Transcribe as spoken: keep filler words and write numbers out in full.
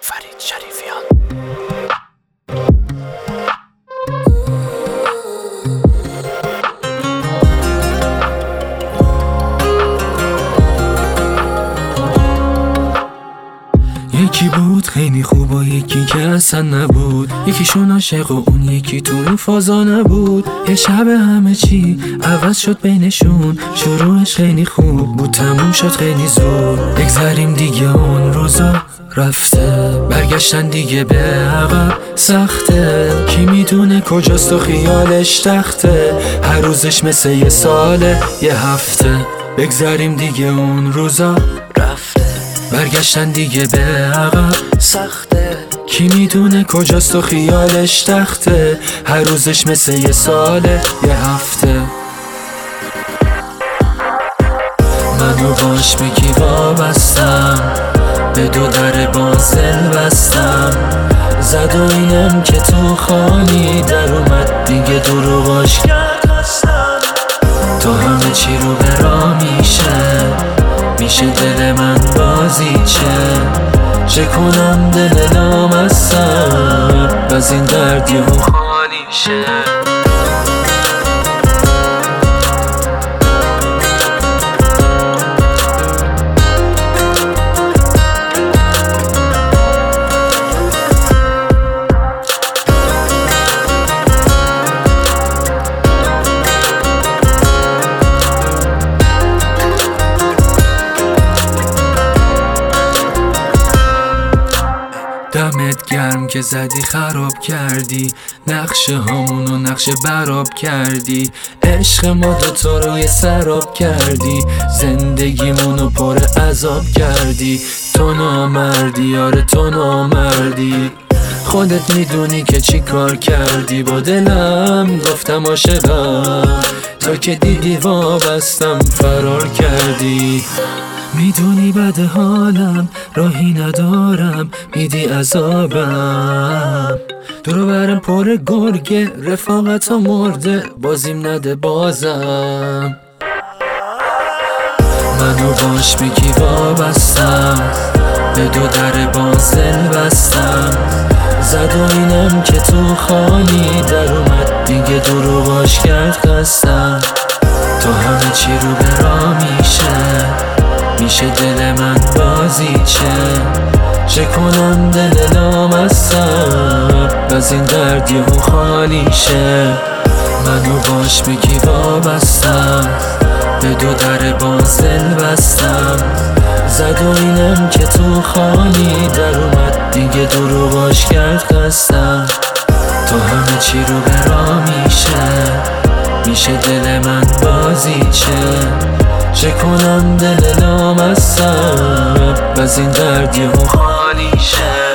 فرید شریفیان. یکی بود خیلی خوب و یکی که اصلا نبود، یکیشون عاشق و اون یکی تو این فازا نبود. یه شب همه چی عوض شد بینشون، شروعش خیلی خوب بود تموم شد خیلی زود. بگذاریم دیگه اون روزا رفته، برگشتن دیگه به عقب سخته. کی میدونه کجاست و خیالش تخته، هر روزش مثل یه ساله یه هفته. بگذاریم دیگه اون روزا رفته، برگشتن دیگه به عقب سخته. کی میدونه کجاست و خیالش تخته، هر روزش مثل یه ساله یه هفته. منو باش بگی وابستم، به دو در بازل بستم. زد و اینم که تو خالی در اومد دیگه دروغاش کرد هستم. تو همه چی رو برا میشه، میشه دل من بازی چه چه کنم دل نامستم، از این درد یهو خالی شه. دمت گرم که زدی خراب کردی، نقشه هامونو نقشه براب کردی. عشق ما دوتا روی سراب کردی، زندگیمونو پر عذاب کردی. تو نامردی آره تو نامردی، خودت میدونی که چی کار کردی با دلم. گفتم عاشقم، تو که دیدی وابستم فرار کردی. میدونی بد حالم راهی ندارم، میدی عذابم. دورو برم پر گرگه رفاقت ها مرده، بازیم نده بازم. منو باش بگی وابستم، به دو در بازل بستم. زد و اینم که تو خالی در اومد دیگه دروغاش کرد خستم. تو همه چی رو برا میشه، میشه دل من بازی چه چه کنم دل نامستم، از این درد یهو خالی شه. منو باش بگی وابستم، به دو در بازل بستم. زد و اینم که تو خالی در اومد دیگه دروغاش کرد خستم. تو همه چی رو برا میشه، میشه دل من بازی چه چه کنم دل نامستم، از این درد یهو خالی شه.